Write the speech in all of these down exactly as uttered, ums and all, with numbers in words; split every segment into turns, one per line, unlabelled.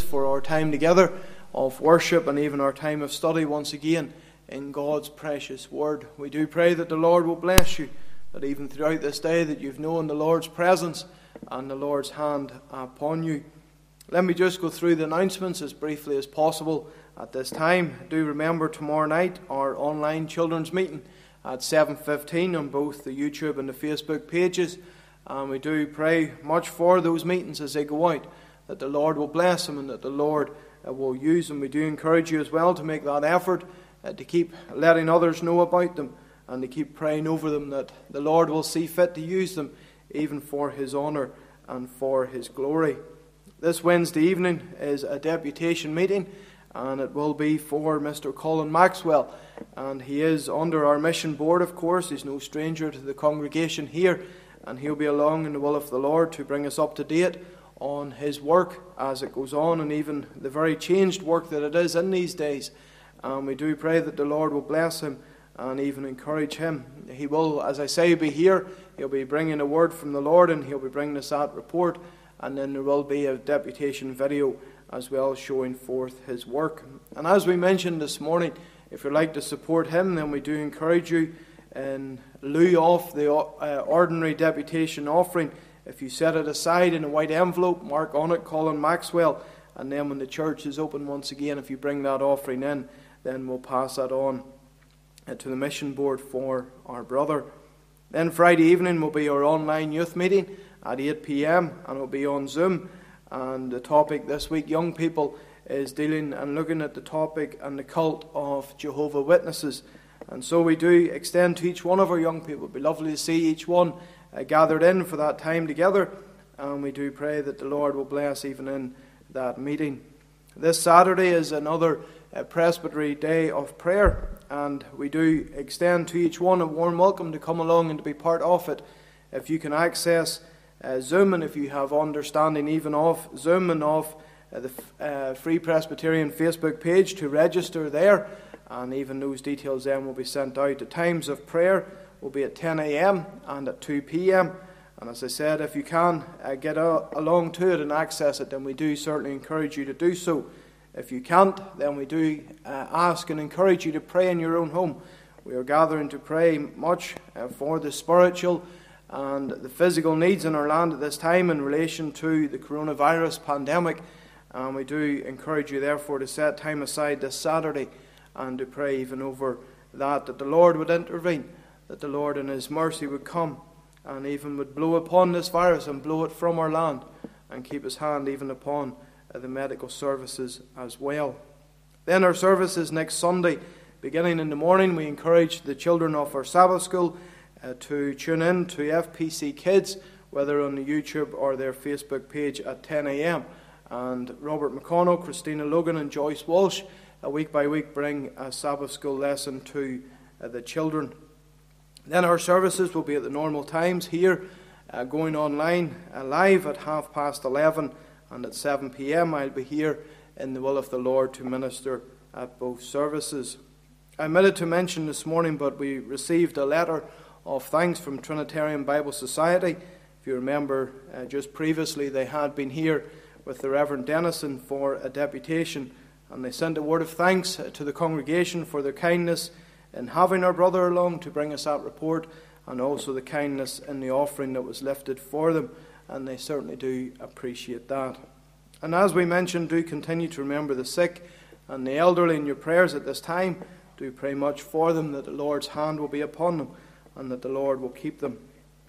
for our time together of worship and even our time of study once again in God's precious word. We do pray that the Lord will bless you, that even throughout this day that you've known the Lord's presence and the Lord's hand upon you. Let me just go through the announcements as briefly as possible at this time. Do remember tomorrow night our online children's meeting at seven fifteen on both the YouTube and the Facebook pages. And we do pray much for those meetings as they go out, that the Lord will bless them and that the Lord uh, will use them. We do encourage you as well to make that effort, uh, to keep letting others know about them and to keep praying over them, that the Lord will see fit to use them even for His honour and for His glory. This Wednesday evening is a deputation meeting, and it will be for Mister Colin Maxwell. And he is under our mission board, of course. He's no stranger to the congregation here, and he'll be along in the will of the Lord to bring us up to date on his work as it goes on, and even the very changed work that it is in these days. And we do pray that the Lord will bless him and even encourage him. He will, as I say, be here. He'll be bringing a word from the Lord, and he'll be bringing us that report. And then there will be a deputation video as well showing forth his work. And as we mentioned this morning, if you'd like to support him, then we do encourage you, in lieu of the uh, ordinary deputation offering, if you set it aside in a white envelope, mark on it Colin Maxwell, and then when the church is open once again, if you bring that offering in, then we'll pass that on uh, to the mission board for our brother. Then Friday evening will be our online youth meeting at eight p.m. and it will be on Zoom. And the topic this week, young people, is dealing and looking at the topic and the cult of Jehovah's Witnesses. And so we do extend to each one of our young people. It would be lovely to see each one uh, gathered in for that time together. And we do pray that the Lord will bless even in that meeting. This Saturday is another uh, Presbytery Day of Prayer. And we do extend to each one a warm welcome to come along and to be part of it. If you can access uh, Zoom, and if you have understanding even of Zoom and of uh, the uh, Free Presbyterian Facebook page, to register there. And even those details then will be sent out. The times of prayer will be at ten a.m. and at two p.m. And as I said, if you can uh, get a- along to it and access it, then we do certainly encourage you to do so. If you can't, then we do uh, ask and encourage you to pray in your own home. We are gathering to pray much uh, for the spiritual and the physical needs in our land at this time in relation to the coronavirus pandemic. And we do encourage you, therefore, to set time aside this Saturday and to pray even over that, that the Lord would intervene, that the Lord in His mercy would come and even would blow upon this virus and blow it from our land and keep His hand even upon uh, the medical services as well. Then our services next Sunday, beginning in the morning, we encourage the children of our Sabbath school uh, to tune in to F P C Kids, whether on the YouTube or their Facebook page at ten a.m. And Robert McConnell, Christina Logan and Joyce Walsh, uh, week by week, bring a Sabbath school lesson to uh, the children. Then our services will be at the normal times here, uh, going online uh, live at half past eleven, and at seven p.m. I'll be here in the will of the Lord to minister at both services. I omitted to mention this morning, but we received a letter of thanks from Trinitarian Bible Society. If you remember, uh, just previously they had been here with the Reverend Dennison for a deputation, and they sent a word of thanks to the congregation for their kindness in having our brother along to bring us that report, and also the kindness in the offering that was lifted for them, and they certainly do appreciate that. And as we mentioned, do continue to remember the sick and the elderly in your prayers at this time. Do pray much for them, that the Lord's hand will be upon them, and that the Lord will keep them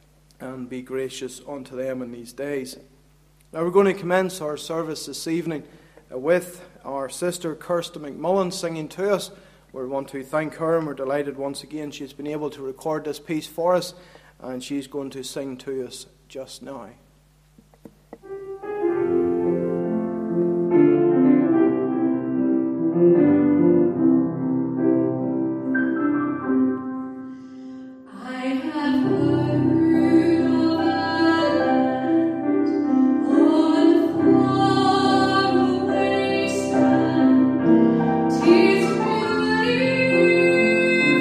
and be gracious unto them in these days. Now we're going to commence our service this evening with our sister Kirsten McMullen singing to us. We want to thank her, and we're delighted once again she's been able to record this piece for us, and she's going to sing to us just now.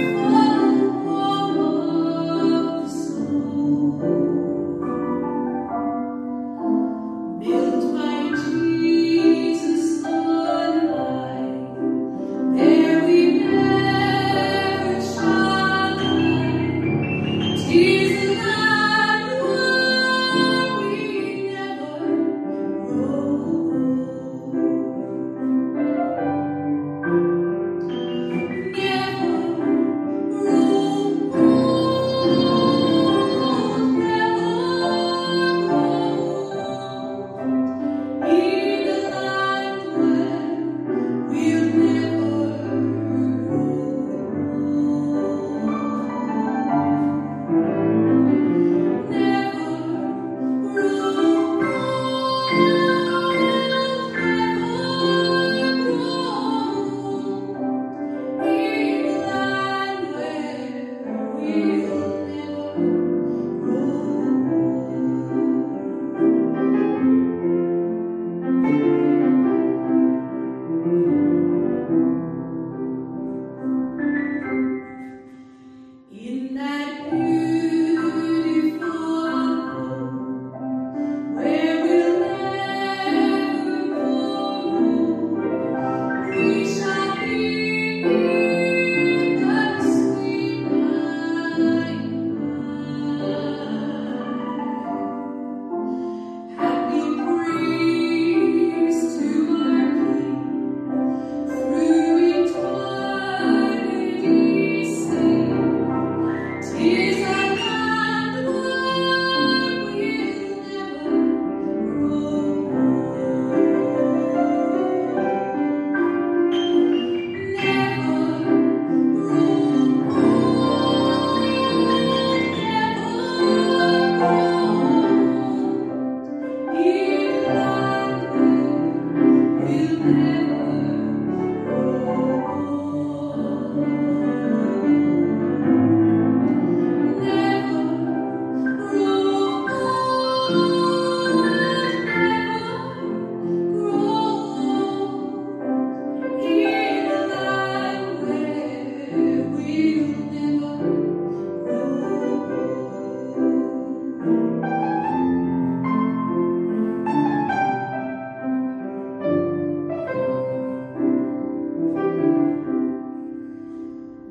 Thank you.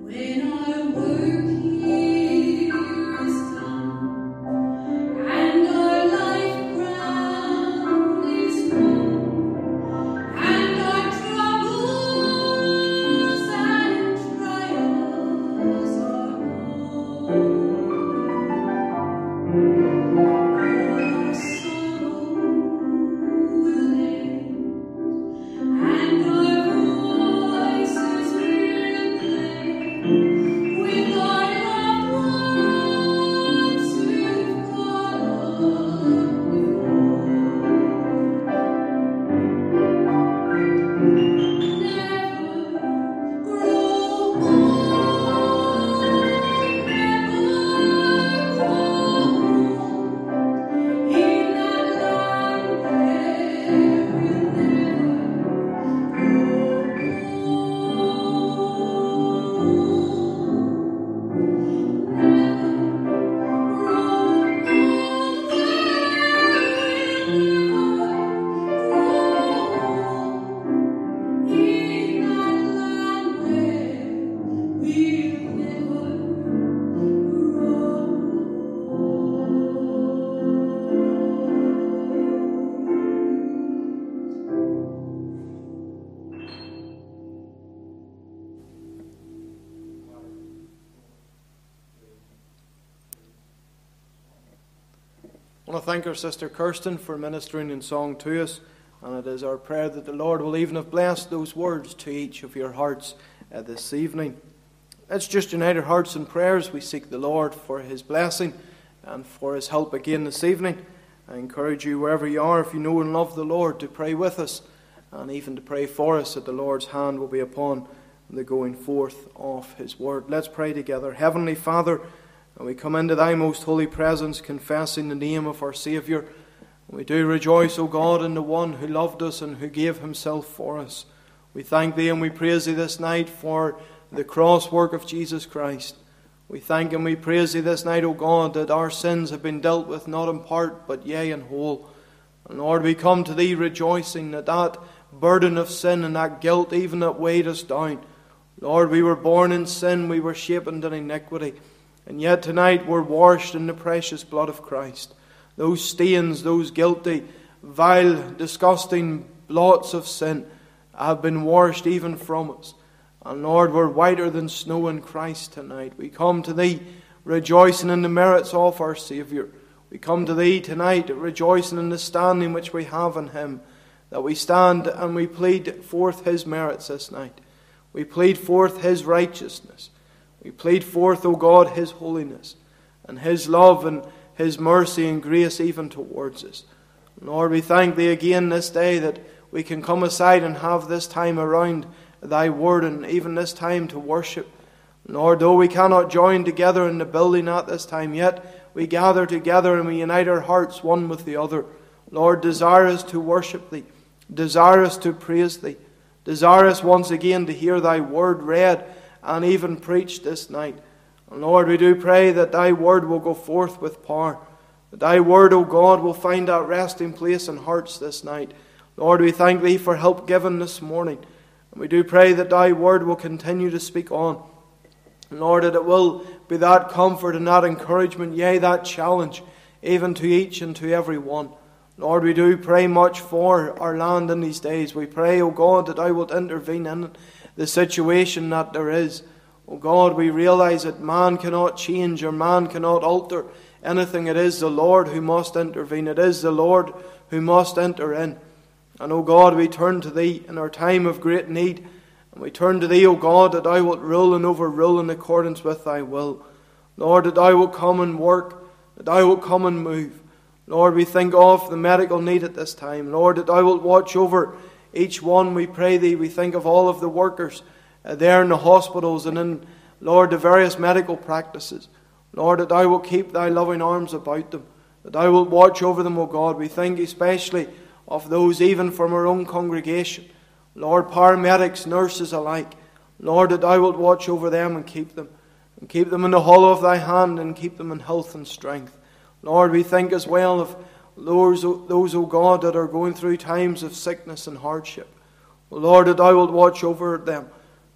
I want to thank our sister Kirsten for ministering in song to us, and it is our prayer that the Lord will even have blessed those words to each of your hearts uh, this evening. Let's just unite our hearts in prayers. We seek the Lord for His blessing and for His help again this evening. I encourage you, wherever you are, if you know and love the Lord, to pray with us and even to pray for us, that the Lord's hand will be upon the going forth of His word. Let's pray together. Heavenly Father, and we come into Thy most holy presence, confessing the name of our Saviour. And we do rejoice, O God, in the one who loved us and who gave Himself for us. We thank Thee and we praise Thee this night for the cross work of Jesus Christ. We thank and we praise Thee this night, O God, that our sins have been dealt with not in part, but yea in whole. And Lord, we come to Thee rejoicing that that burden of sin and that guilt, even that weighed us down. Lord, we were born in sin, we were shaped in iniquity. And yet tonight we're washed in the precious blood of Christ. Those stains, those guilty, vile, disgusting blots of sin have been washed even from us. And Lord, we're whiter than snow in Christ tonight. We come to Thee rejoicing in the merits of our Saviour. We come to Thee tonight rejoicing in the standing which we have in Him. That we stand and we plead forth His merits this night. We plead forth His righteousness. We plead forth, O God, His holiness and His love and His mercy and grace even towards us. Lord, we thank Thee again this day that we can come aside and have this time around Thy word and even this time to worship. Lord, though we cannot join together in the building at this time, yet we gather together and we unite our hearts one with the other. Lord, desire us to worship Thee, desire us to praise Thee, desire us once again to hear Thy word read and even preached this night. And Lord, we do pray that Thy word will go forth with power, that Thy word, O God, will find that resting place in hearts this night. Lord, we thank Thee for help given this morning. And we do pray that Thy word will continue to speak on. And Lord, that it will be that comfort and that encouragement, yea, that challenge, even to each and to every one. Lord, we do pray much for our land in these days. We pray, O God, that Thou wilt intervene in it. The situation that there is. Oh God, we realize that man cannot change or man cannot alter anything. It is the Lord who must intervene. It is the Lord who must enter in. And oh God, we turn to Thee in our time of great need. And we turn to Thee, O God, that Thou wilt rule and overrule in accordance with Thy will. Lord, that Thou wilt come and work, that Thou wilt come and move. Lord, we think of the medical need at this time. Lord, that Thou wilt watch over each one, we pray Thee. We think of all of the workers uh, there in the hospitals and in, Lord, the various medical practices. Lord, that Thou wilt keep Thy loving arms about them, that Thou wilt watch over them, O God. We think especially of those even from our own congregation. Lord, paramedics, nurses alike. Lord, that Thou wilt watch over them and keep them, and keep them in the hollow of Thy hand and keep them in health and strength. Lord, we think as well of Those, those, O God, that are going through times of sickness and hardship. Lord, that Thou wilt watch over them,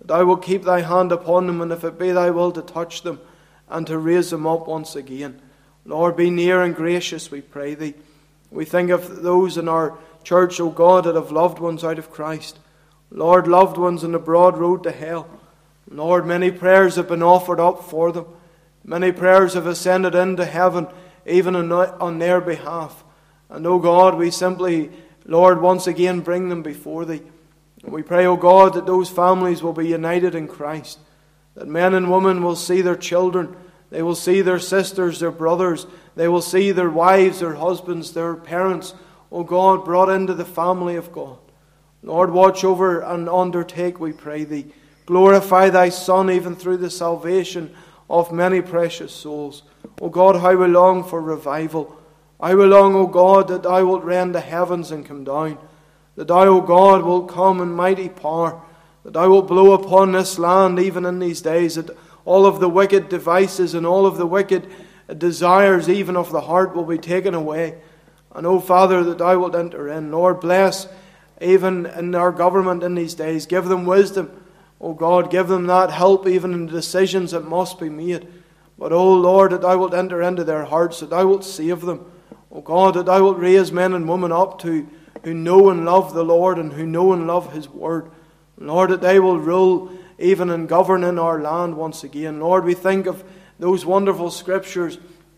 that thou wilt keep thy hand upon them, and if it be thy will to touch them and to raise them up once again. Lord, be near and gracious, we pray thee. We think of those in our church, O God, that have loved ones out of Christ. Lord, loved ones on the broad road to hell. Lord, many prayers have been offered up for them. Many prayers have ascended into heaven, even on their behalf. And, O God, we simply, Lord, once again bring them before thee. And we pray, O God, that those families will be united in Christ. That men and women will see their children. They will see their sisters, their brothers. They will see their wives, their husbands, their parents, O God, brought into the family of God. Lord, watch over and undertake, we pray thee. Glorify thy Son even through the salvation of many precious souls. O God, how we long for revival. I will long, O God, that thou wilt rend the heavens and come down. That thou, O God, wilt come in mighty power. That thou wilt blow upon this land even in these days. That all of the wicked devices and all of the wicked desires even of the heart will be taken away. And, O Father, that thou wilt enter in. Lord, bless even in our government in these days. Give them wisdom. O God, give them that help even in the decisions that must be made. But, O Lord, that thou wilt enter into their hearts, that thou wilt save them. O God, that thou wilt raise men and women up to who know and love the Lord and who know and love his word. Lord, that they will rule even and govern in our land once again. Lord, we think of those wonderful scriptures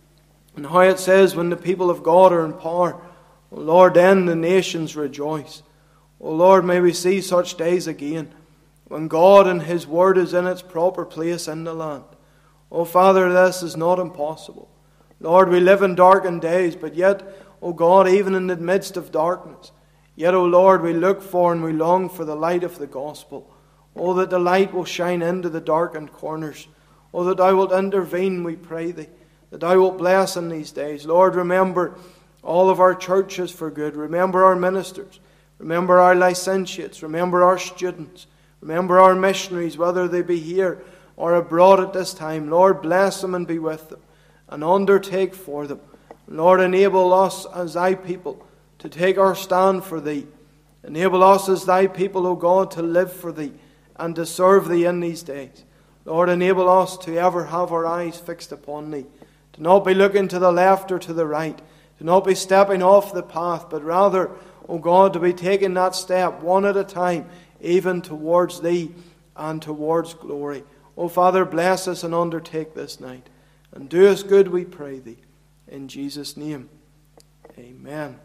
and how it says when the people of God are in power, O Lord, then the nations rejoice. O Lord, may we see such days again when God and his word is in its proper place in the land. O Father, this is not impossible. Lord, we live in darkened days, but yet, O God, even in the midst of darkness, yet, O Lord, we look for and we long for the light of the gospel. O, that the light will shine into the darkened corners. O, that thou wilt intervene, we pray thee. That thou wilt bless in these days. Lord, remember all of our churches for good. Remember our ministers. Remember our licentiates. Remember our students. Remember our missionaries, whether they be here or abroad at this time. Lord, bless them and be with them, and undertake for them. Lord, enable us as thy people to take our stand for thee. Enable us as thy people, O God, to live for thee and to serve thee in these days. Lord, enable us to ever have our eyes fixed upon thee, to not be looking to the left or to the right, to not be stepping off the path, but rather, O God, to be taking that step one at a time, even towards thee and towards glory. O Father, bless us and undertake this night, and do us good, we pray thee. In Jesus' name, amen.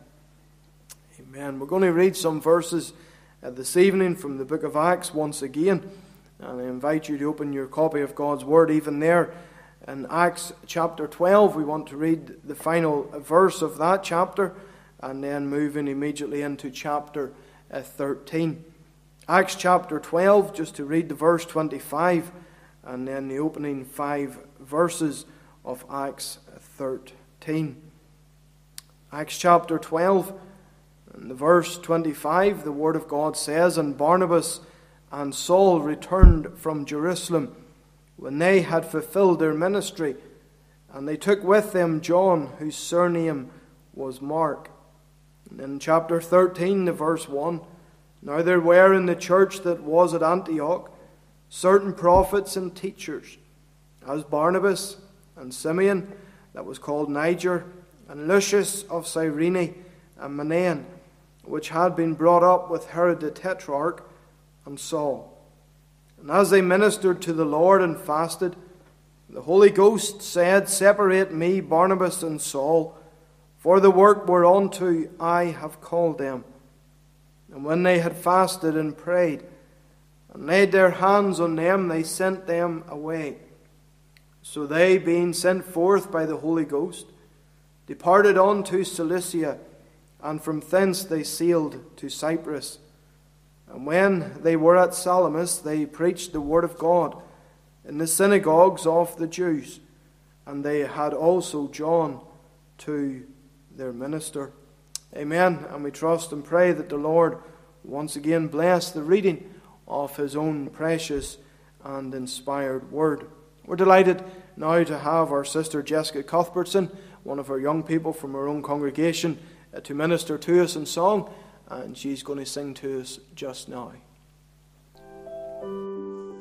Amen. We're going to read some verses uh, this evening from the book of Acts once again. And I invite you to open your copy of God's Word even there. In Acts chapter twelve, we want to read the final verse of that chapter and then moving immediately into chapter uh, thirteen. Acts chapter twelve, just to read the verse twenty-five and then the opening five verses of Acts thirteen. Acts chapter twelve, and the verse twenty-five, the Word of God says, "And Barnabas and Saul returned from Jerusalem when they had fulfilled their ministry, and they took with them John, whose surname was Mark." And in chapter thirteen, the verse one, "Now there were in the church that was at Antioch certain prophets and teachers, as Barnabas and Simeon, that was called Niger, and Lucius of Cyrene, and Manaen, which had been brought up with Herod the Tetrarch, and Saul. And as they ministered to the Lord and fasted, the Holy Ghost said, Separate me, Barnabas and Saul, for the work whereunto I have called them. And when they had fasted and prayed, and laid their hands on them, they sent them away. So they, being sent forth by the Holy Ghost, departed on to Cilicia, and from thence they sailed to Cyprus. And when they were at Salamis, they preached the word of God in the synagogues of the Jews, and they had also John to their minister." Amen. And we trust and pray that the Lord once again bless the reading of his own precious and inspired word. We're delighted now to have our sister Jessica Cuthbertson, one of our young people from our own congregation, uh, to minister to us in song, and she's going to sing to us just now.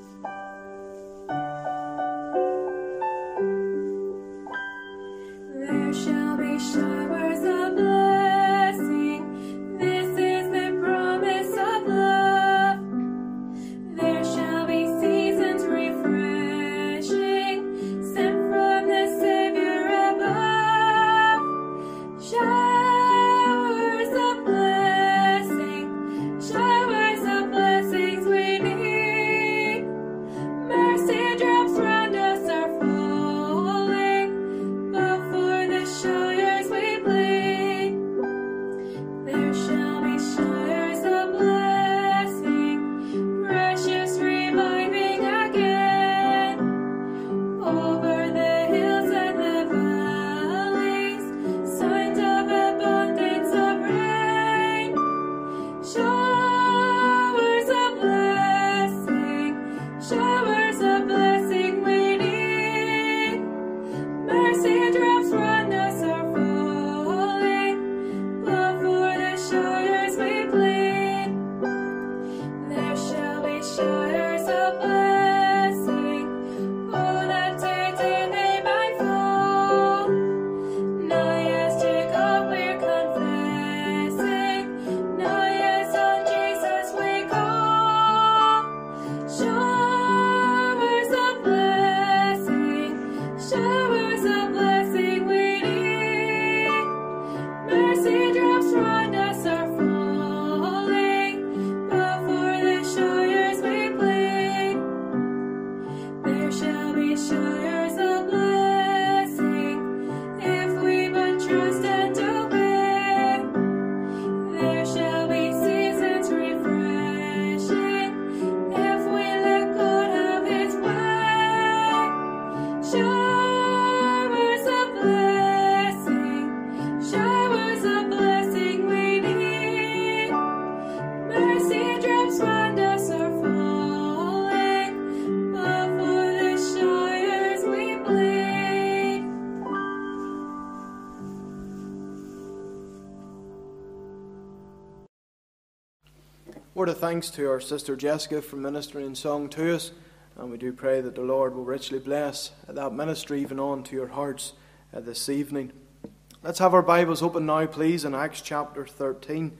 Word of thanks to our sister Jessica for ministering in song to us, and we do pray that the Lord will richly bless that ministry even on to your hearts uh, this evening. Let's have our Bibles open now, please, in Acts chapter thirteen.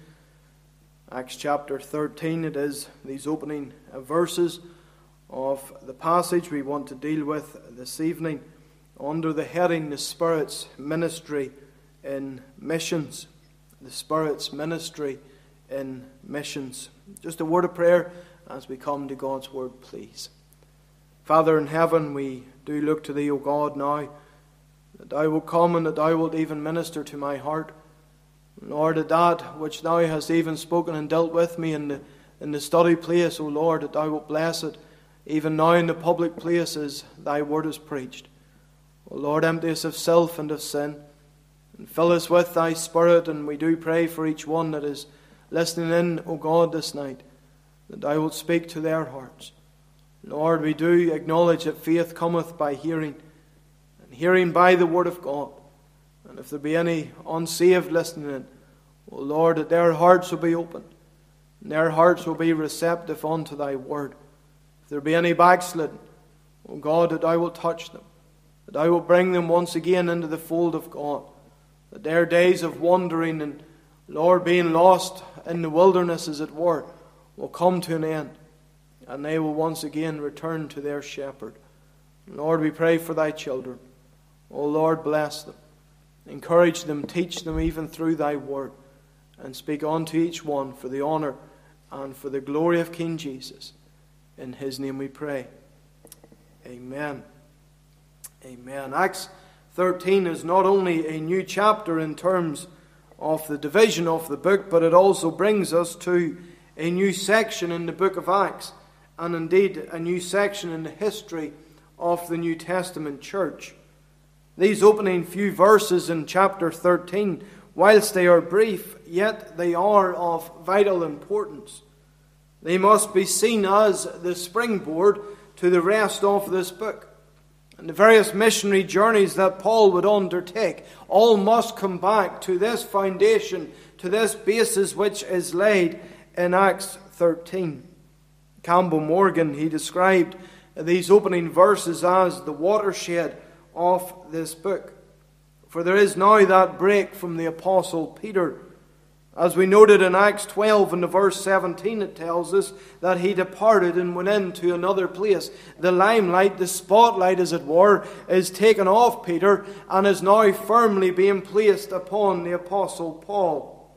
Acts chapter thirteen, it is these opening uh, verses of the passage we want to deal with this evening under the heading, The Spirit's Ministry in Missions. The Spirit's Ministry in Missions. Just a word of prayer as we come to God's Word, please. Father in heaven, we do look to Thee, O God, now, that Thou wilt come and that Thou wilt even minister to my heart. Lord, that that which Thou hast even spoken and dealt with me in the, in the study place, O Lord, that Thou wilt bless it, even now in the public places Thy Word is preached. O Lord, empty us of self and of sin, and fill us with Thy Spirit, and we do pray for each one that is listening in, O God, this night, that Thou wilt speak to their hearts. Lord, we do acknowledge that faith cometh by hearing, and hearing by the Word of God. And if there be any unsaved listening in, O Lord, that their hearts will be opened, and their hearts will be receptive unto Thy Word. If there be any backslidden, O God, that Thou wilt touch them, that Thou wilt bring them once again into the fold of God, that their days of wandering and, Lord, being lost in the wilderness, as it were, will come to an end, and they will once again return to their shepherd. Lord, we pray for Thy children. O Lord, bless them. Encourage them, teach them even through Thy Word, and speak unto each one for the honour and for the glory of King Jesus. In His name we pray. Amen. Amen. Acts thirteen is not only a new chapter in terms of the division of the book, but it also brings us to a new section in the book of Acts, and indeed a new section in the history of the New Testament church. These opening few verses in chapter thirteen, whilst they are brief, yet they are of vital importance. They must be seen as the springboard to the rest of this book. And the various missionary journeys that Paul would undertake all must come back to this foundation, to this basis which is laid in Acts thirteen. Campbell Morgan, he described these opening verses as the watershed of this book. For there is now that break from the Apostle Peter. As we noted in Acts twelve and the verse seventeen, it tells us that he departed and went into another place. The limelight, the spotlight as it were, is taken off Peter and is now firmly being placed upon the Apostle Paul.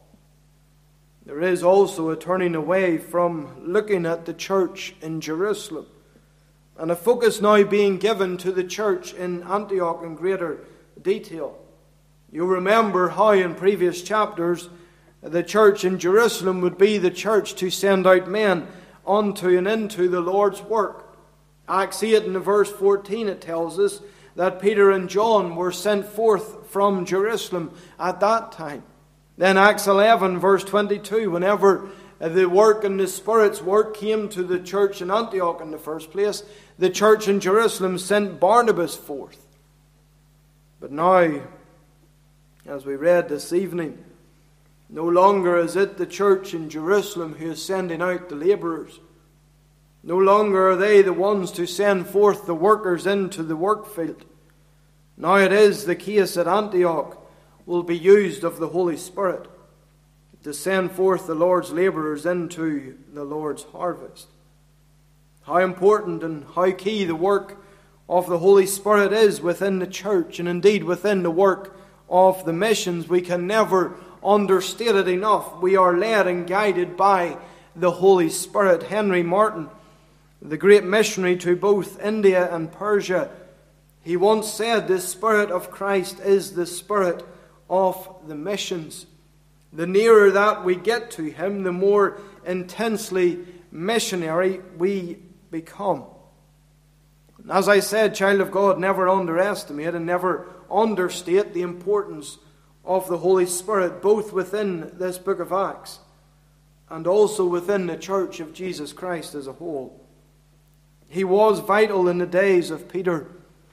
There is also a turning away from looking at the church in Jerusalem, and a focus now being given to the church in Antioch in greater detail. You remember how in previous chapters the church in Jerusalem would be the church to send out men unto and into the Lord's work. Acts eight and verse fourteen, it tells us that Peter and John were sent forth from Jerusalem at that time. Then Acts eleven verse twenty-two, whenever the work and the Spirit's work came to the church in Antioch in the first place, the church in Jerusalem sent Barnabas forth. But now, as we read this evening, no longer is it the church in Jerusalem who is sending out the labourers. No longer are they the ones to send forth the workers into the work field. Now it is the case that Antioch will be used of the Holy Spirit to send forth the Lord's labourers into the Lord's harvest. How important and how key the work of the Holy Spirit is within the church, and indeed within the work of the missions, we can never understate it enough. We are led and guided by the Holy Spirit. Henry Martin, the great missionary to both India and Persia, He once said the Spirit of Christ is the Spirit of the missions. The nearer that we get to Him, the more intensely missionary we become. And as I said, child of God, never underestimate and never understate the importance of the Holy Spirit, both within this book of Acts and also within the church of Jesus Christ as a whole. He was vital in the days of Peter.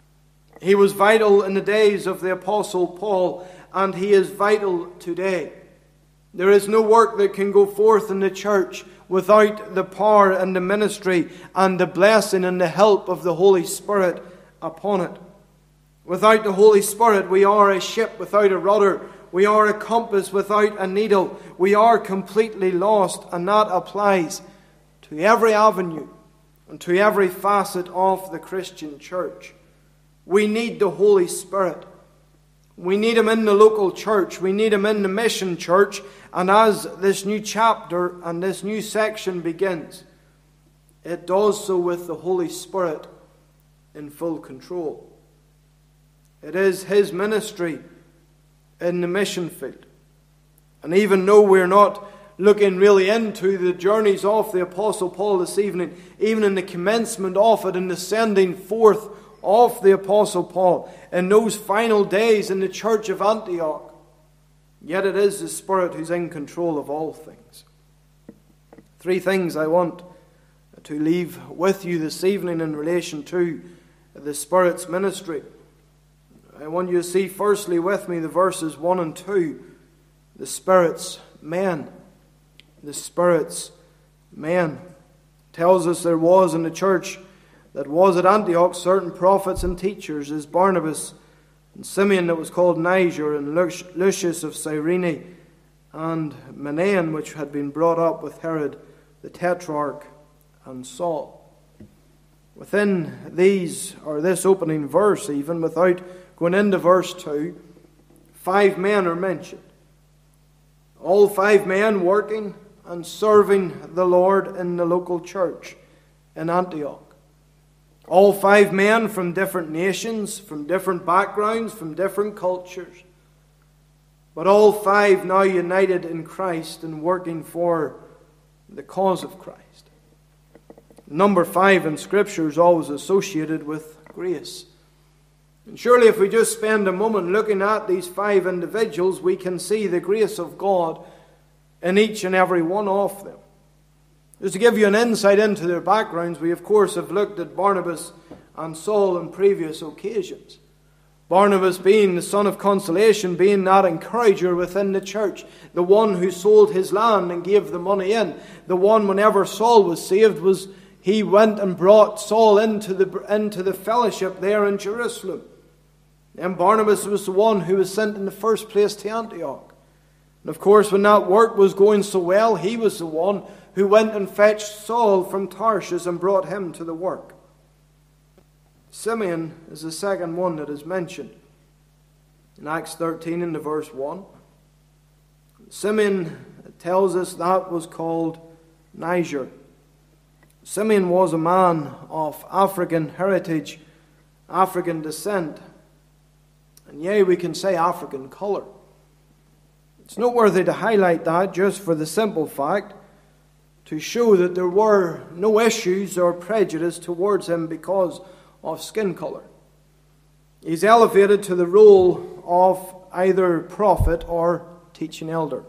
He was vital in the days of the Apostle Paul, and He is vital today. There is no work that can go forth in the church without the power and the ministry and the blessing and the help of the Holy Spirit upon it. Without the Holy Spirit, we are a ship without a rudder. We are a compass without a needle. We are completely lost, and that applies to every avenue and to every facet of the Christian church. We need the Holy Spirit. We need Him in the local church. We need Him in the mission church. And as this new chapter and this new section begins, it does so with the Holy Spirit in full control. It is His ministry in the mission field. And even though we're not looking really into the journeys of the Apostle Paul this evening, even in the commencement of it and the sending forth of the Apostle Paul in those final days in the church of Antioch, yet it is the Spirit who's in control of all things. Three things I want to leave with you this evening in relation to the Spirit's ministry. I want you to see firstly with me the verses one and two. The Spirit's men. The Spirit's men. It tells us there was in the church that was at Antioch certain prophets and teachers, as Barnabas and Simeon that was called Niger, and Lucius of Cyrene, and Manaen, which had been brought up with Herod the Tetrarch, and Saul. Within these, or this opening verse even, without going into verse two, five men are mentioned. All five men working and serving the Lord in the local church in Antioch. All five men from different nations, from different backgrounds, from different cultures. But all five now united in Christ and working for the cause of Christ. Number five in Scripture is always associated with grace. And surely if we just spend a moment looking at these five individuals, we can see the grace of God in each and every one of them. Just to give you an insight into their backgrounds, we of course have looked at Barnabas and Saul on previous occasions. Barnabas being the son of consolation, being that encourager within the church, the one who sold his land and gave the money in. The one, whenever Saul was saved, was he went and brought Saul into the, into the fellowship there in Jerusalem. And Barnabas was the one who was sent in the first place to Antioch. And of course, when that work was going so well, he was the one who went and fetched Saul from Tarshish and brought him to the work. Simeon is the second one that is mentioned. In Acts thirteen in the verse one, Simeon tells us that was called Niger. Simeon was a man of African heritage, African descent, and yea, we can say African colour. It's noteworthy to highlight that just for the simple fact to show that there were no issues or prejudice towards him because of skin colour. He's elevated to the role of either prophet or teaching elder.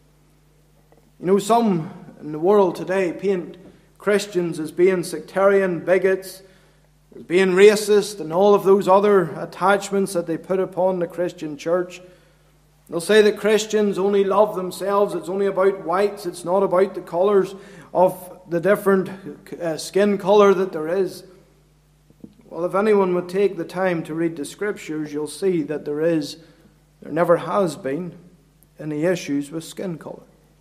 You know, some in the world today paint Christians as being sectarian, bigots, as being racist, and all of those other attachments that they put upon the Christian church. They'll say that Christians only love themselves. It's only about whites. It's not about the colours of the different uh, skin colour that there is. Well, if anyone would take the time to read the Scriptures, you'll see that there is, there never has been, any issues with skin colour.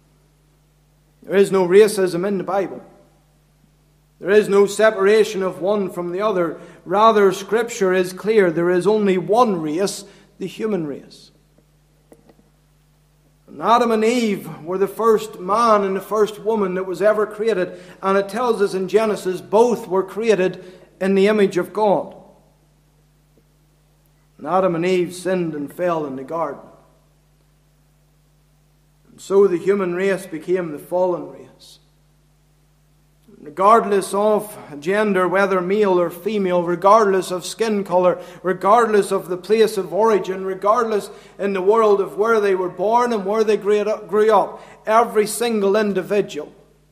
There is no racism in the Bible. There is no separation of one from the other. Rather, Scripture is clear. There is only one race, the human race. And Adam and Eve were the first man and the first woman that was ever created. And it tells us in Genesis, both were created in the image of God. And Adam and Eve sinned and fell in the garden. And so the human race became the fallen race. Regardless of gender, whether male or female, regardless of skin color, regardless of the place of origin, regardless in the world of where they were born and where they grew up, every single individual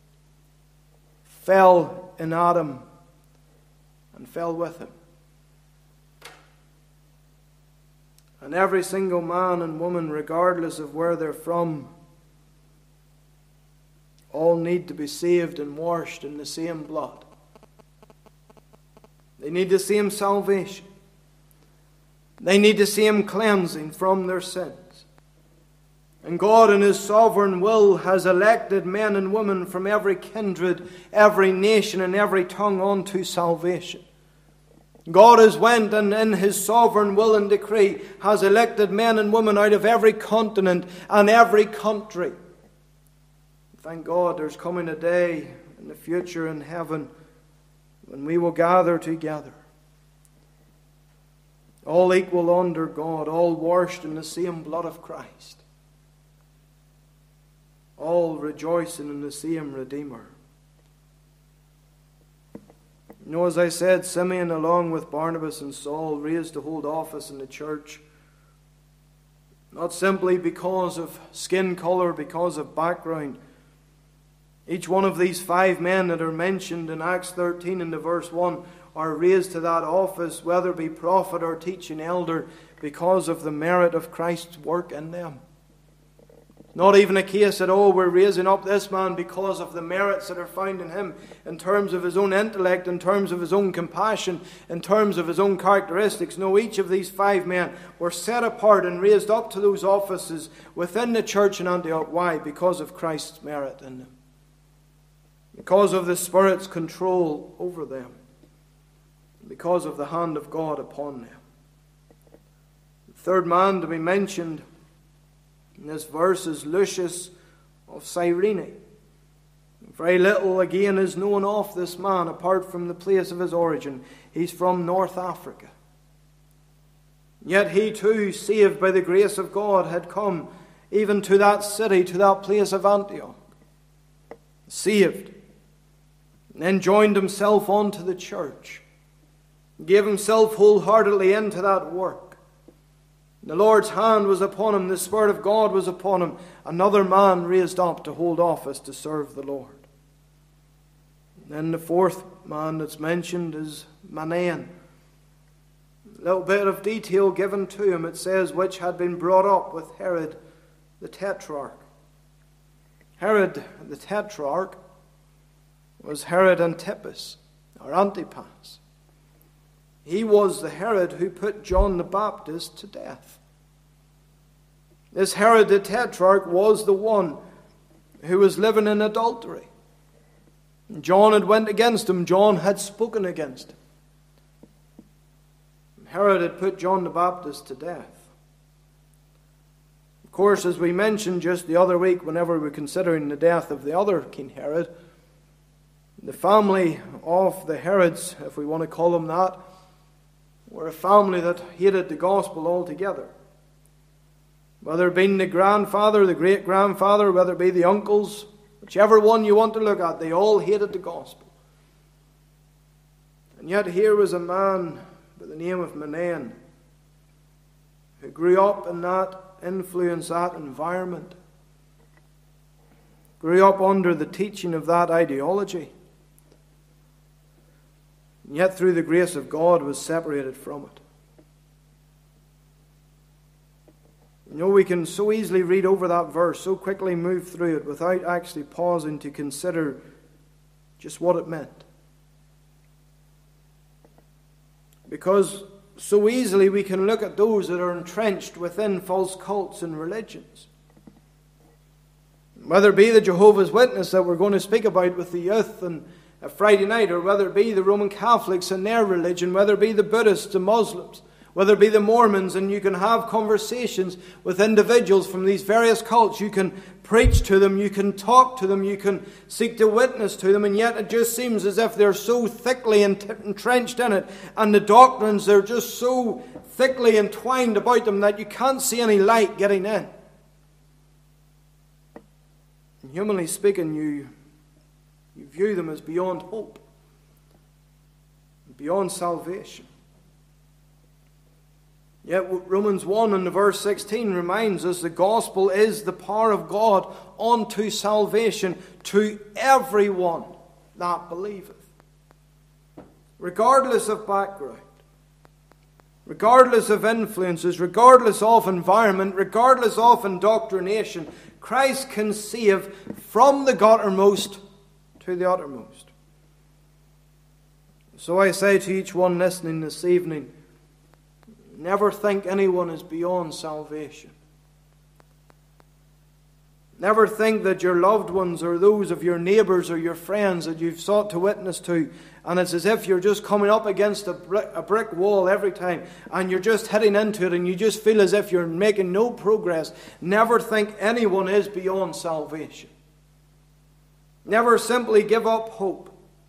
fell in Adam and fell with him. And every single man and woman, regardless of where they're from, all need to be saved and washed in the same blood. They need the same salvation. They need the same cleansing from their sins. And God in His sovereign will has elected men and women from every kindred, every nation and every tongue unto salvation. God has went and in His sovereign will and decree has elected men and women out of every continent and every country. Thank God there's coming a day in the future in heaven when we will gather together, all equal under God, all washed in the same blood of Christ, all rejoicing in the same Redeemer. You know, as I said, Simeon, along with Barnabas and Saul, raised to hold office in the church, not simply because of skin color, because of background. Each one of these five men that are mentioned in Acts thirteen in the verse one are raised to that office, whether it be prophet or teaching elder, because of the merit of Christ's work in them. Not even a case at all, we're raising up this man because of the merits that are found in him in terms of his own intellect, in terms of his own compassion, in terms of his own characteristics. No, each of these five men were set apart and raised up to those offices within the church in Antioch. Why? Because of Christ's merit in them. Because of the Spirit's control over them. Because of the hand of God upon them. The third man to be mentioned in this verse is Lucius of Cyrene. Very little again is known of this man apart from the place of his origin. He's from North Africa. Yet he too, saved by the grace of God, had come even to that city, to that place of Antioch. Saved. And then joined himself onto the church. Gave himself wholeheartedly into that work. The Lord's hand was upon him. The Spirit of God was upon him. Another man raised up to hold office to serve the Lord. And then the fourth man that's mentioned is Manaen. A little bit of detail given to him. It says, which had been brought up with Herod the Tetrarch. Herod the Tetrarch was Herod Antipas, or Antipas. He was the Herod who put John the Baptist to death. This Herod the Tetrarch was the one who was living in adultery. John had went against him. John had spoken against him. Herod had put John the Baptist to death. Of course, as we mentioned just the other week, whenever we were considering the death of the other King Herod, the family of the Herods, if we want to call them that, were a family that hated the gospel altogether. Whether it be the grandfather, the great-grandfather, whether it be the uncles, whichever one you want to look at, they all hated the gospel. And yet here was a man by the name of Manaen who grew up in that influence, that environment, grew up under the teaching of that ideology, and yet through the grace of God was separated from it. You know, we can so easily read over that verse, so quickly move through it without actually pausing to consider just what it meant. Because so easily we can look at those that are entrenched within false cults and religions. Whether it be the Jehovah's Witness that we're going to speak about with the youth and a Friday night, or whether it be the Roman Catholics and their religion, whether it be the Buddhists, the Muslims, whether it be the Mormons, and you can have conversations with individuals from these various cults. You can preach to them, you can talk to them, you can seek to witness to them, and yet it just seems as if they're so thickly entrenched in it, and the doctrines, they're just so thickly entwined about them that you can't see any light getting in. And humanly speaking, you, you view them as beyond hope, beyond salvation. Yet Romans one and verse sixteen reminds us the gospel is the power of God unto salvation to everyone that believeth. Regardless of background, regardless of influences, regardless of environment, regardless of indoctrination, Christ can save from the guttermost to the uttermost. So I say to each one listening this evening, never think anyone is beyond salvation. Never think that your loved ones or those of your neighbours or your friends that you've sought to witness to, and it's as if you're just coming up against a brick, a brick wall every time, and you're just heading into it, and you just feel as if you're making no progress. Never think anyone is beyond salvation. Never simply give up hope.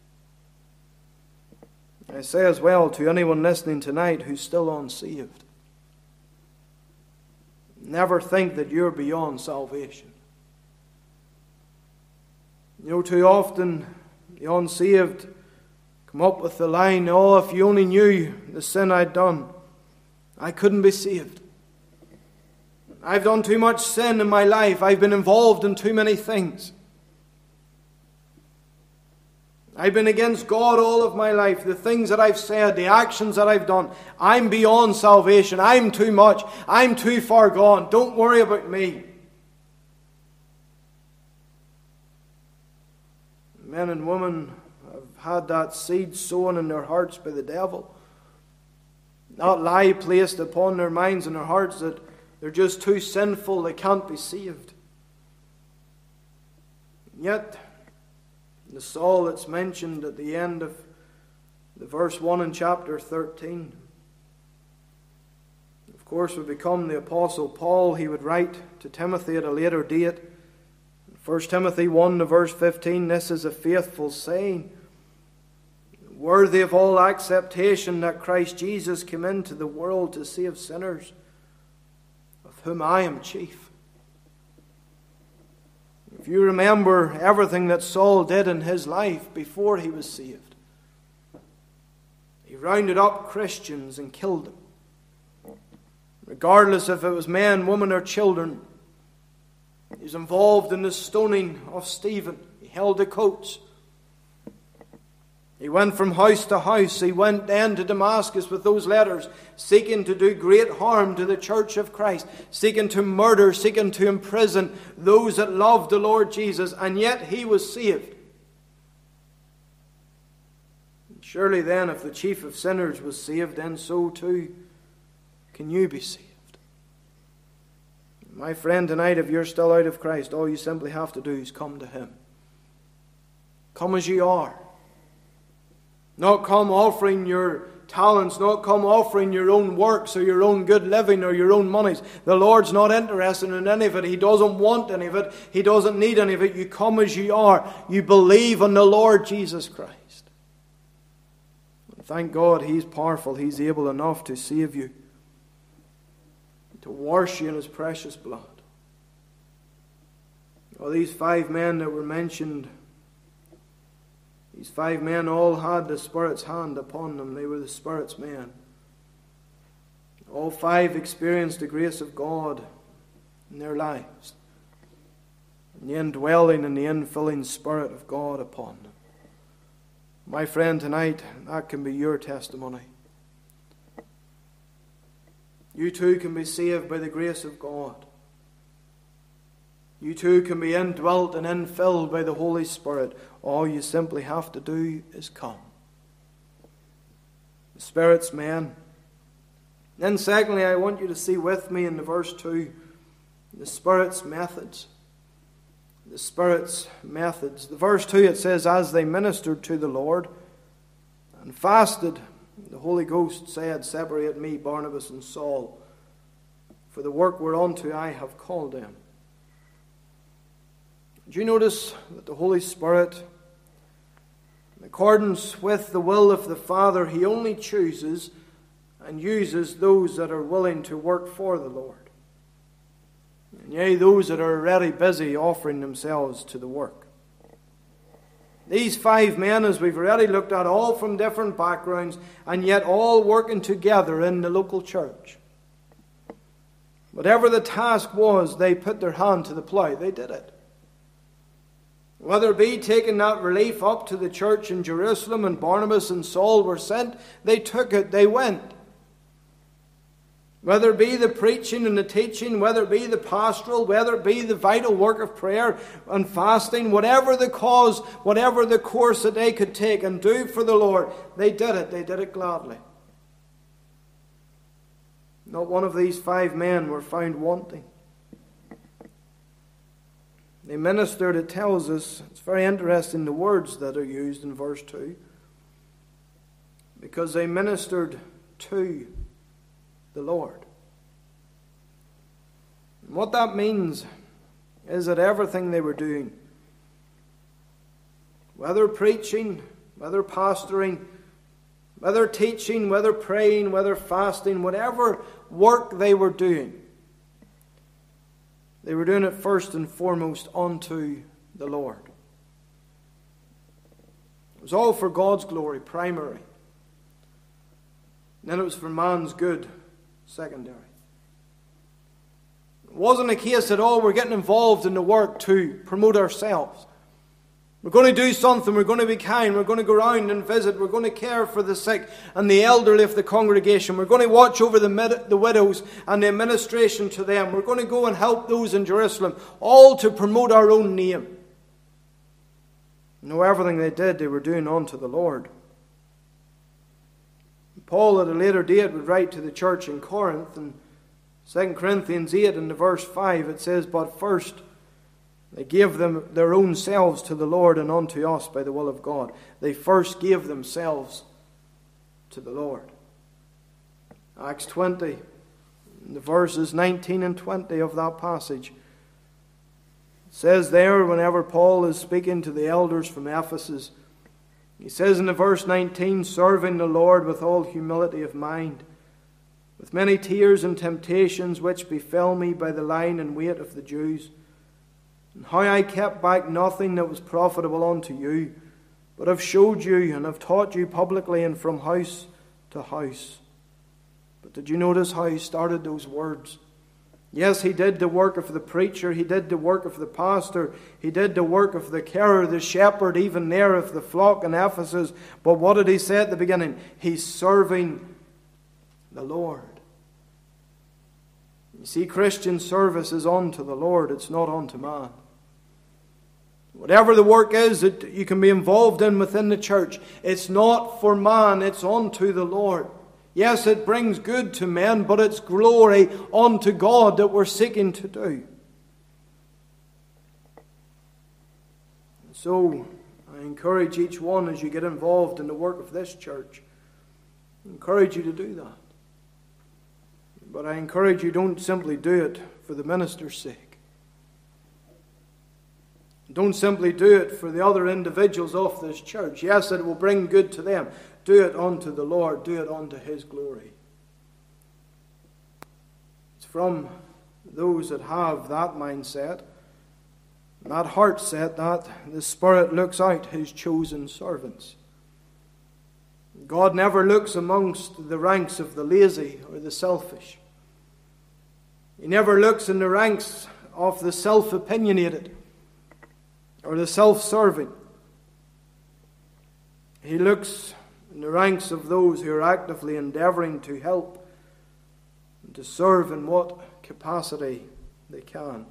I say as well to anyone listening tonight who's still unsaved, never think that you're beyond salvation. You know, too often the unsaved come up with the line, oh, if you only knew the sin I'd done, I couldn't be saved. I've done too much sin in my life. I've been involved in too many things. I've been against God all of my life. The things that I've said, the actions that I've done, I'm beyond salvation. I'm too much. I'm too far gone. Don't worry about me. Men and women have had that seed sown in their hearts by the devil. That lie placed upon their minds and their hearts that they're just too sinful, they can't be saved. Yet, the Saul that's mentioned at the end of the verse one in chapter thirteen, of course, would become the Apostle Paul. He would write to Timothy at a later date. First Timothy one, verse fifteen, this is a faithful saying, worthy of all acceptation, that Christ Jesus came into the world to save sinners, of whom I am chief. If you remember everything that Saul did in his life before he was saved, he rounded up Christians and killed them. Regardless if it was men, women, or children, he was involved in the stoning of Stephen. He held the coats. He went from house to house. He went then to Damascus with those letters, seeking to do great harm to the church of Christ, seeking to murder, seeking to imprison those that loved the Lord Jesus, and yet he was saved. Surely then, if the chief of sinners was saved, then so too can you be saved. My friend, tonight, if you're still out of Christ, all you simply have to do is come to Him. Come as you are. Not come offering your talents, not come offering your own works or your own good living or your own monies. The Lord's not interested in any of it. He doesn't want any of it. He doesn't need any of it. You come as you are. You believe in the Lord Jesus Christ. And thank God He's powerful. He's able enough to save you, to wash you in His precious blood. Well, these five men that were mentioned, these five men all had the Spirit's hand upon them. They were the Spirit's men. All five experienced the grace of God in their lives, and the indwelling and the infilling Spirit of God upon them. My friend, tonight, that can be your testimony. You too can be saved by the grace of God. You too can be indwelt and infilled by the Holy Spirit. All you simply have to do is come. The Spirit's men. Then secondly, I want you to see with me in the verse two, the Spirit's methods. The Spirit's methods. The verse two, it says, as they ministered to the Lord and fasted, the Holy Ghost said, separate me, Barnabas and Saul, for the work whereunto I have called them. Do you notice that the Holy Spirit, in accordance with the will of the Father, He only chooses and uses those that are willing to work for the Lord. And yea, those that are already busy offering themselves to the work. These five men, as we've already looked at, all from different backgrounds, and yet all working together in the local church. Whatever the task was, they put their hand to the plough. They did it. Whether it be taking that relief up to the church in Jerusalem, and Barnabas and Saul were sent, they took it, they went. Whether it be the preaching and the teaching, whether it be the pastoral, whether it be the vital work of prayer and fasting, whatever the cause, whatever the course that they could take and do for the Lord, they did it. They did it gladly. Not one of these five men were found wanting. They ministered, it tells us, it's very interesting the words that are used in verse two. Because they ministered to the Lord. And what that means is that everything they were doing, whether preaching, whether pastoring, whether teaching, whether praying, whether fasting, whatever work they were doing, they were doing it first and foremost unto the Lord. It was all for God's glory, primary. And then it was for man's good, secondary. It wasn't a case that, oh, we're getting involved in the work to promote ourselves. We're going to do something, we're going to be kind, we're going to go around and visit, we're going to care for the sick and the elderly of the congregation, we're going to watch over the, mid- the widows and the administration to them, we're going to go and help those in Jerusalem, all to promote our own name. No, everything they did, they were doing unto the Lord. Paul at a later date would write to the church in Corinth, in Second Corinthians eight in the verse five, it says, "But first they gave them their own selves to the Lord and unto us by the will of God." They first gave themselves to the Lord. Acts twenty, the verses nineteen and twenty of that passage. It says there, whenever Paul is speaking to the elders from Ephesus, he says in the verse nineteen, "Serving the Lord with all humility of mind, with many tears and temptations which befell me by the line and weight of the Jews, and how I kept back nothing that was profitable unto you, but have showed you and have taught you publicly and from house to house." But did you notice how he started those words? Yes, he did the work of the preacher, he did the work of the pastor, he did the work of the carer, the shepherd, even there of the flock in Ephesus. But what did he say at the beginning? He's serving the Lord. You see, Christian service is unto the Lord, it's not unto man. Whatever the work is that you can be involved in within the church, it's not for man, it's unto the Lord. Yes, it brings good to men, but it's glory unto God that we're seeking to do. So, I encourage each one as you get involved in the work of this church, I encourage you to do that. But I encourage you, don't simply do it for the minister's sake. Don't simply do it for the other individuals of this church. Yes, it will bring good to them. Do it unto the Lord. Do it unto His glory. It's from those that have that mindset, that heart set, that the Spirit looks out His chosen servants. God never looks amongst the ranks of the lazy or the selfish. He never looks in the ranks of the self-opinionated or the self-serving. He looks in the ranks of those who are actively endeavouring to help and to serve in what capacity they can.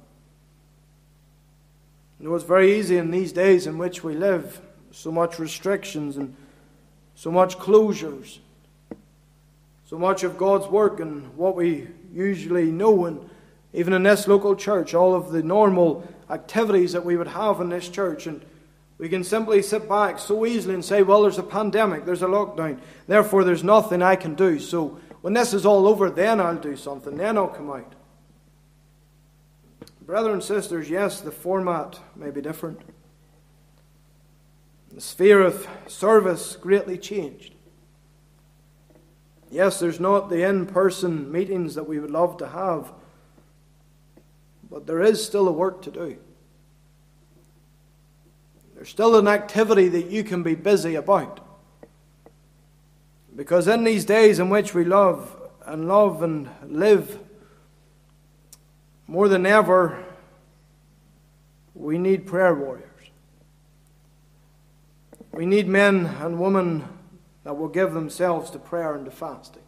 You know, it's very easy in these days in which we live, so much restrictions and so much closures, so much of God's work and what we usually know, and even in this local church, all of the normal activities that we would have in this church, and we can simply sit back so easily and say, well, there's a pandemic, there's a lockdown, therefore there's nothing I can do. So when this is all over, then I'll do something, then I'll come out. Brothers and sisters, yes, the format may be different. The sphere of service greatly changed. Yes, there's not the in-person meetings that we would love to have, but there is still a work to do. There's still an activity that you can be busy about. Because in these days in which we love and love and live, more than ever, we need prayer warriors. We need men and women that will give themselves to prayer and to fasting.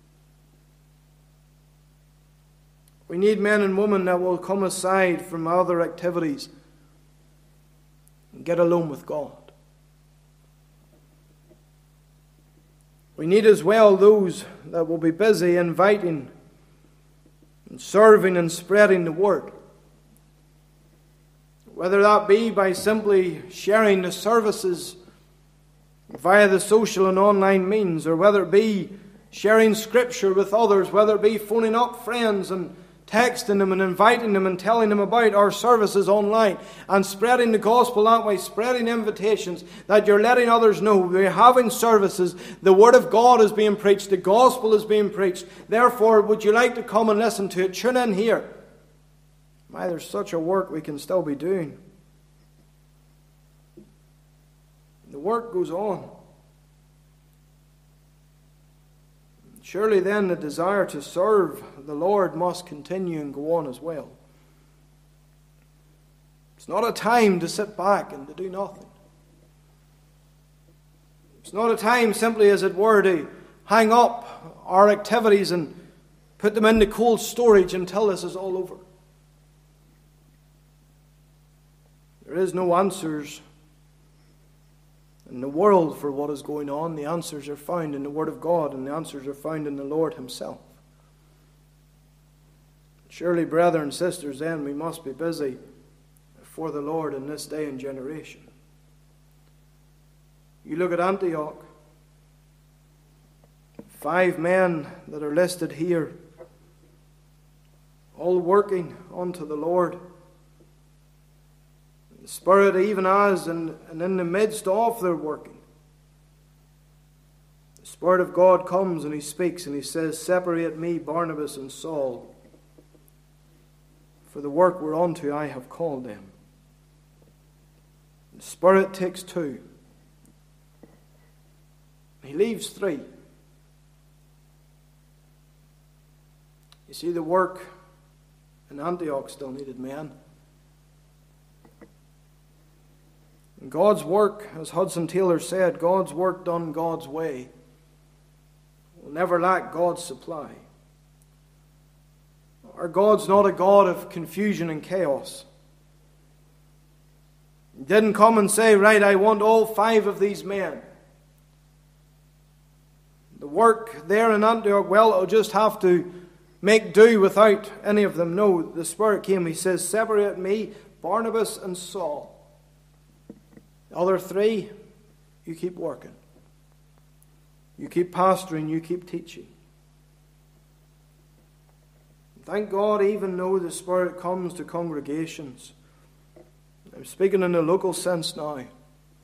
We need men and women that will come aside from other activities and get alone with God. We need as well those that will be busy inviting and serving and spreading the word. Whether that be by simply sharing the services via the social and online means, or whether it be sharing Scripture with others, whether it be phoning up friends and texting them and inviting them and telling them about our services online and spreading the gospel that way, spreading invitations that you're letting others know we're having services, the Word of God is being preached, the gospel is being preached. Therefore, would you like to come and listen to it? Tune in here. My, there's such a work we can still be doing. The work goes on. Surely then the desire to serve the Lord must continue and go on as well. It's not a time to sit back and to do nothing. It's not a time simply, as it were, to hang up our activities and put them into cold storage until this is all over. There is no answers in the world for what is going on. The answers are found in the Word of God, and the answers are found in the Lord Himself. Surely, brethren and sisters, then we must be busy for the Lord in this day and generation. You look at Antioch, five men that are listed here, all working unto the Lord. The Spirit, even as and, and in the midst of their working, the Spirit of God comes and He speaks and He says, "Separate me, Barnabas and Saul, for the work whereunto I have called them." The Spirit takes two. He leaves three. You see, the work in Antioch still needed men. And God's work, as Hudson Taylor said, God's work done God's way will never lack God's supply. Our God's not a God of confusion and chaos. He didn't come and say, "Right, I want all five of these men." The work there in Antioch, well, it'll just have to make do without any of them. No, the Spirit came. He says, "Separate me, Barnabas and Saul. The other three, you keep working. You keep pastoring, you keep teaching." Thank God, even though the Spirit comes to congregations, I'm speaking in a local sense now, He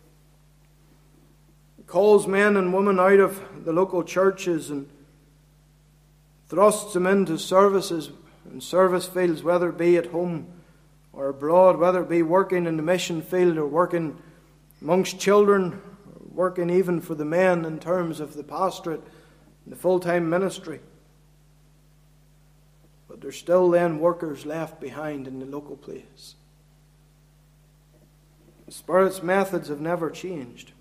calls men and women out of the local churches and thrusts them into services and service fields, whether it be at home or abroad, whether it be working in the mission field or working amongst children, working even for the men in terms of the pastorate, the full-time ministry. But there's still then workers left behind in the local place. The Spirit's methods have never changed.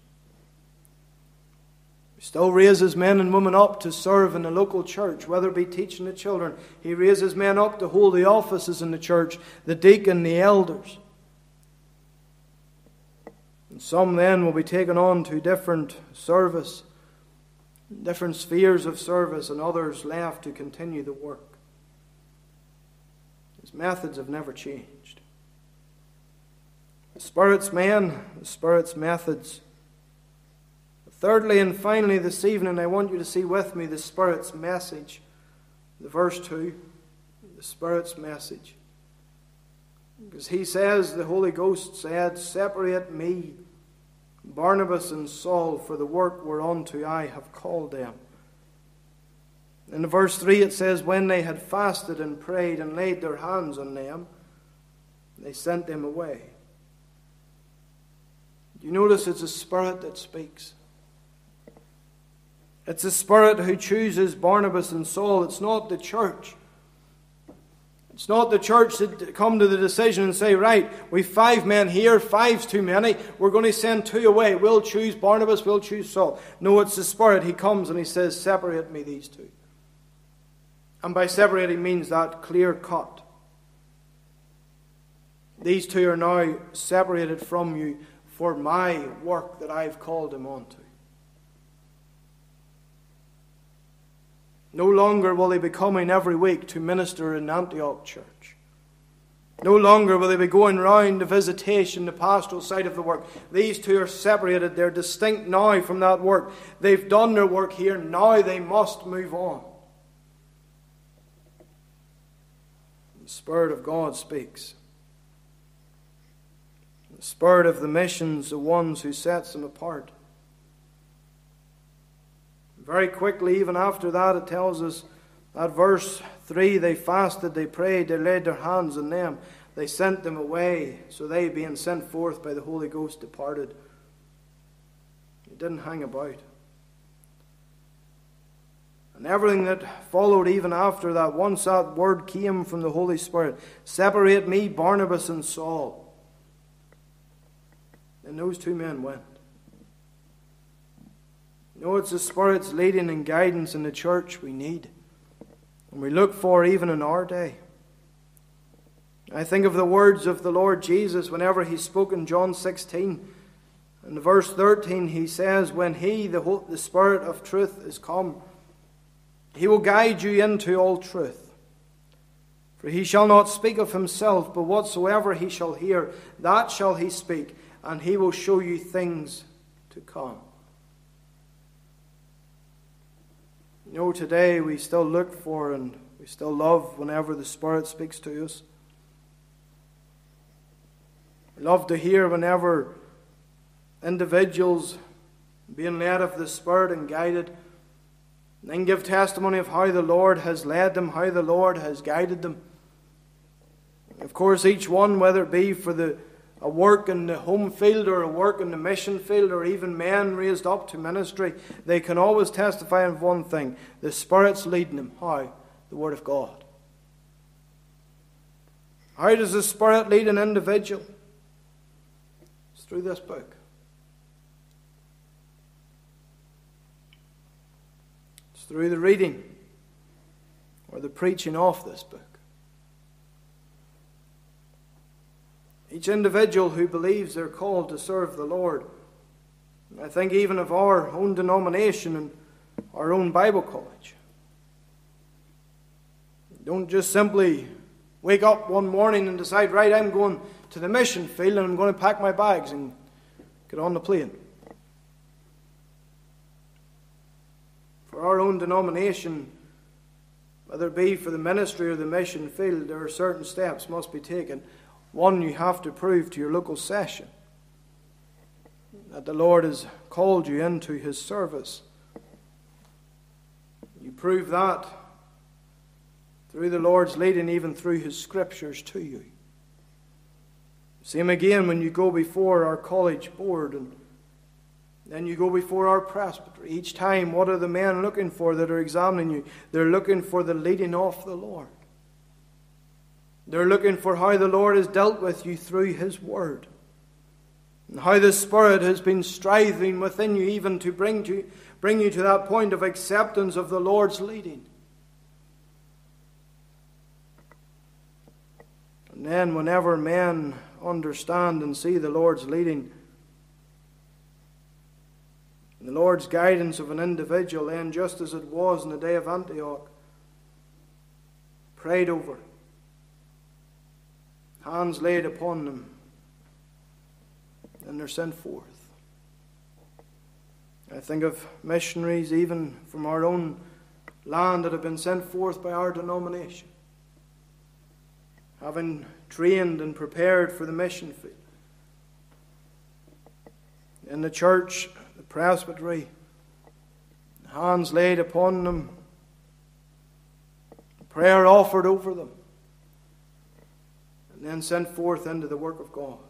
He still raises men and women up to serve in the local church, whether it be teaching the children. He raises men up to hold the offices in the church, the deacon, the elders. And some then will be taken on to different service, different spheres of service, and others left to continue the work. His methods have never changed. The Spirit's men, the Spirit's methods. Thirdly and finally this evening, I want you to see with me the Spirit's message. The verse two, the Spirit's message. Because He says, the Holy Ghost said, "Separate me, Barnabas and Saul, for the work whereunto I have called them." In verse three it says, when they had fasted and prayed and laid their hands on them, they sent them away. You notice it's a Spirit that speaks. It's a Spirit who chooses Barnabas and Saul. It's not the church. It's not the church that come to the decision and say, right, we've five men here, five's too many, we're going to send two away. We'll choose Barnabas, we'll choose Saul. No, it's the Spirit. He comes and he says, separate me these two. And by separating means that clear cut. These two are now separated from you for my work that I've called them on to. No longer will they be coming every week to minister in Antioch church. No longer will they be going round the visitation, the pastoral side of the work. These two are separated. They're distinct now from that work. They've done their work here. Now they must move on. The Spirit of God speaks. The Spirit of the missions, the ones who sets them apart. Very quickly, even after that, it tells us that verse three, they fasted, they prayed, they laid their hands on them, they sent them away, so they, being sent forth by the Holy Ghost, departed. They didn't hang about. And everything that followed even after that, once that word came from the Holy Spirit, separate me, Barnabas and Saul. And those two men went. No, it's the Spirit's leading and guidance in the church we need. And we look for even in our day. I think of the words of the Lord Jesus whenever he spoke in John sixteen. In verse thirteen he says, when he, the, whole, the Spirit of truth, is come, he will guide you into all truth. For he shall not speak of himself, but whatsoever he shall hear, that shall he speak, and he will show you things to come. You know, today we still look for and we still love whenever the Spirit speaks to us. We love to hear whenever individuals being led of the Spirit and guided, and then give testimony of how the Lord has led them, how the Lord has guided them. Of course, each one, whether it be for the a work in the home field or a work in the mission field or even men raised up to ministry, they can always testify of one thing. The Spirit's leading them. How? The Word of God. How does the Spirit lead an individual? It's through this book. It's through the reading or the preaching of this book. Each individual who believes they're called to serve the Lord. I think even of our own denomination and our own Bible college. Don't just simply wake up one morning and decide, right, I'm going to the mission field and I'm going to pack my bags and get on the plane. For our own denomination, whether it be for the ministry or the mission field, there are certain steps must be taken. One, you have to prove to your local session that the Lord has called you into His service. You prove that through the Lord's leading, even through His Scriptures to you. Same again when you go before our college board and then you go before our presbytery. Each time, what are the men looking for that are examining you? They're looking for the leading of the Lord. They're looking for how the Lord has dealt with you through His Word. And how the Spirit has been striving within you even to bring, to bring you to that point of acceptance of the Lord's leading. And then whenever men understand and see the Lord's leading, the Lord's guidance of an individual, then just as it was in the day of Antioch, prayed over, hands laid upon them, and they're sent forth. I think of missionaries even from our own land that have been sent forth by our denomination, having trained and prepared for the mission field. In the church, the presbytery, hands laid upon them, prayer offered over them, and then sent forth into the work of God.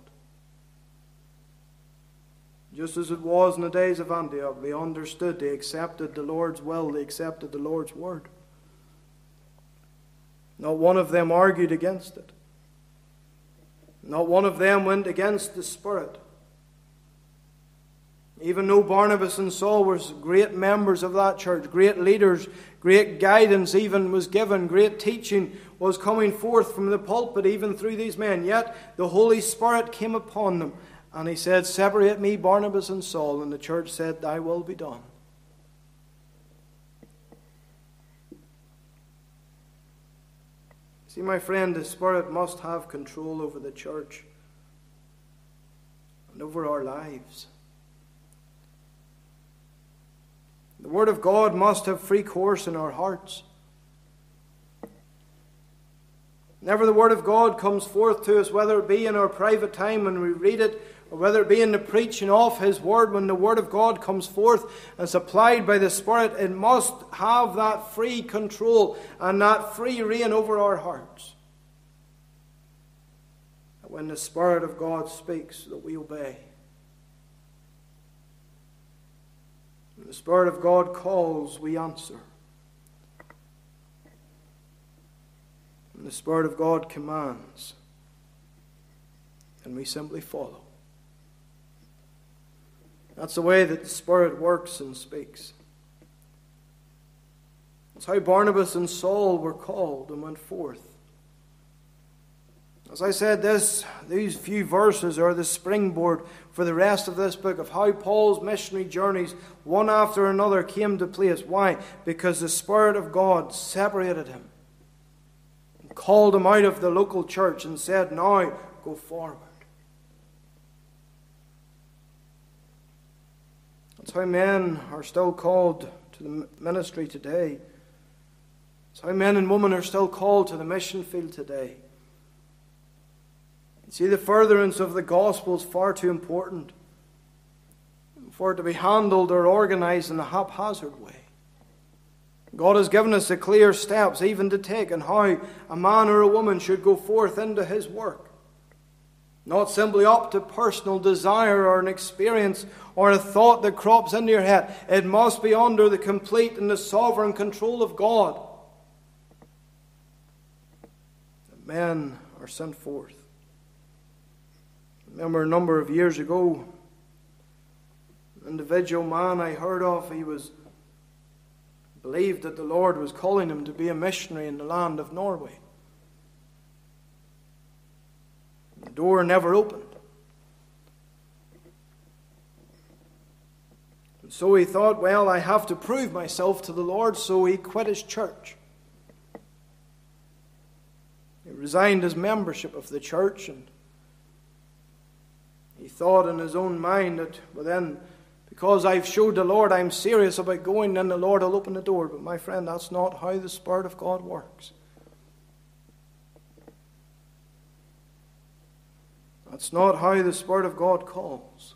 Just as it was in the days of Antioch, they understood, they accepted the Lord's will, they accepted the Lord's word. Not one of them argued against it. Not one of them went against the Spirit. Even though Barnabas and Saul were great members of that church, great leaders, great guidance even was given, great teaching was coming forth from the pulpit even through these men, yet the Holy Spirit came upon them, and he said, "Separate me, Barnabas and Saul," and the church said, "Thy will be done." See, my friend, the Spirit must have control over the church and over our lives. The Word of God must have free course in our hearts. Whenever the Word of God comes forth to us, whether it be in our private time when we read it, or whether it be in the preaching of His Word, when the Word of God comes forth and is applied by the Spirit, it must have that free control and that free reign over our hearts. That when the Spirit of God speaks, that we obey. When the Spirit of God calls, we answer. When the Spirit of God commands, and we simply follow. That's the way that the Spirit works and speaks. That's how Barnabas and Saul were called and went forth. As I said, this, these few verses are the springboard for the rest of this book of how Paul's missionary journeys, one after another, came to place. Why? Because the Spirit of God separated him, and called him out of the local church and said, "Now go forward." That's how men are still called to the ministry today. That's how men and women are still called to the mission field today. You see, the furtherance of the gospel is far too important for it to be handled or organized in a haphazard way. God has given us the clear steps even to take on how a man or a woman should go forth into His work. Not simply up to personal desire or an experience or a thought that crops into your head. It must be under the complete and the sovereign control of God. The men are sent forth. I remember a number of years ago, an individual man I heard of, he was believed that the Lord was calling him to be a missionary in the land of Norway. The door never opened. And so he thought, well, I have to prove myself to the Lord, so he quit his church. He resigned his membership of the church, and he thought in his own mind that, well then, because I've showed the Lord I'm serious about going, then the Lord will open the door. But my friend, that's not how the Spirit of God works. That's not how the Spirit of God calls.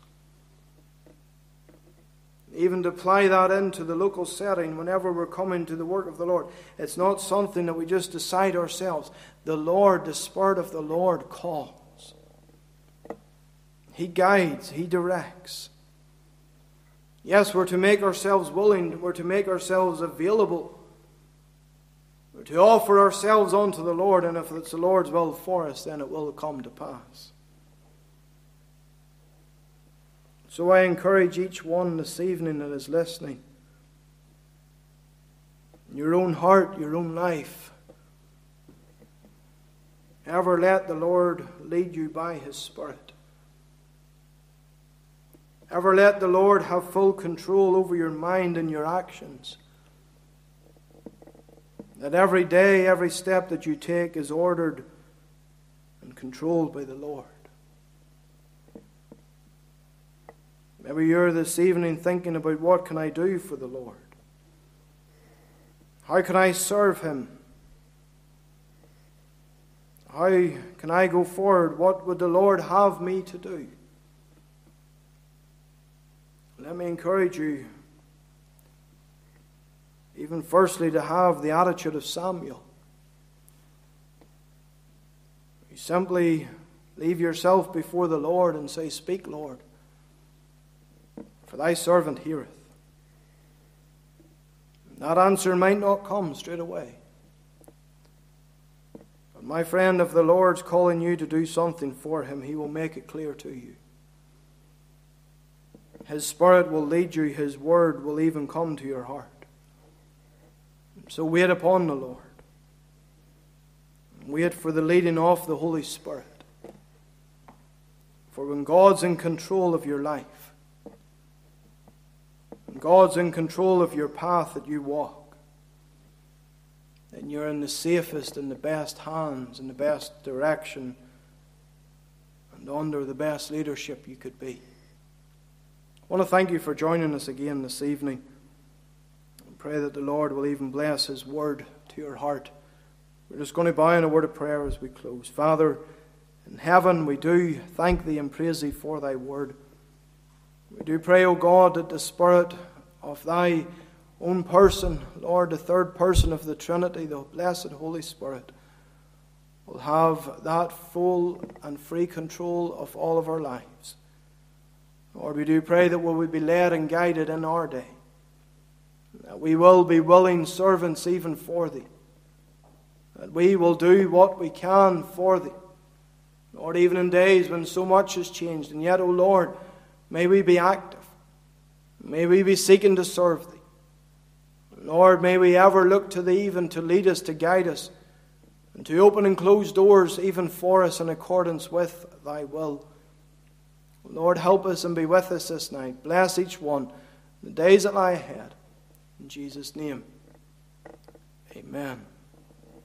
Even to apply that into the local setting whenever we're coming to the work of the Lord, it's not something that we just decide ourselves. The Lord, the Spirit of the Lord calls. He guides, He directs. Yes, we're to make ourselves willing, we're to make ourselves available. We're to offer ourselves unto the Lord, and if it's the Lord's will for us, then it will come to pass. So I encourage each one this evening that is listening, in your own heart, your own life, ever let the Lord lead you by His Spirit. Ever let the Lord have full control over your mind and your actions. That every day, every step that you take is ordered and controlled by the Lord. Maybe you're this evening thinking about what can I do for the Lord? How can I serve Him? How can I go forward? What would the Lord have me to do? Let me encourage you, even firstly, to have the attitude of Samuel. You simply leave yourself before the Lord and say, "Speak, Lord, for thy servant heareth." That answer might not come straight away. But my friend, if the Lord's calling you to do something for him, he will make it clear to you. His Spirit will lead you. His word will even come to your heart. So wait upon the Lord. Wait for the leading of the Holy Spirit. For when God's in control of your life, when God's in control of your path that you walk, then you're in the safest and the best hands and the best direction and under the best leadership you could be. I want to thank you for joining us again this evening. I pray that the Lord will even bless his word to your heart. We're just going to bow in a word of prayer as we close. Father, in heaven, we do thank thee and praise thee for thy word. We do pray, O God, that the Spirit of thy own person, Lord, the third person of the Trinity, the blessed Holy Spirit, will have that full and free control of all of our lives. Lord, we do pray that we will be led and guided in our day, that we will be willing servants even for thee, that we will do what we can for thee. Lord, even in days when so much has changed, and yet, O Lord, may we be active. May we be seeking to serve thee. Lord, may we ever look to thee even to lead us, to guide us, and to open and close doors even for us in accordance with thy will. Lord, help us and be with us this night. Bless each one, the days that lie ahead. In Jesus' name, amen.